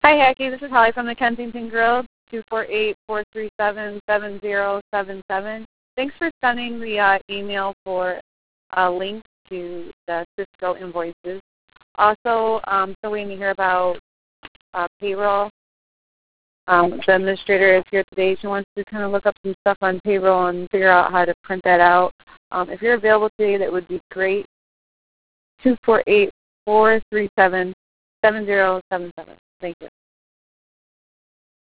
Hi, Hacky. This is Holly from the Kensington Grill, 248-437-7077. Thanks for sending the email for a link to the Cisco invoices. Also, still waiting to hear about payroll. The administrator is here today. She wants to kind of look up some stuff on payroll and figure out how to print that out. If you're available today, that would be great. 248-437-7077. Thank you.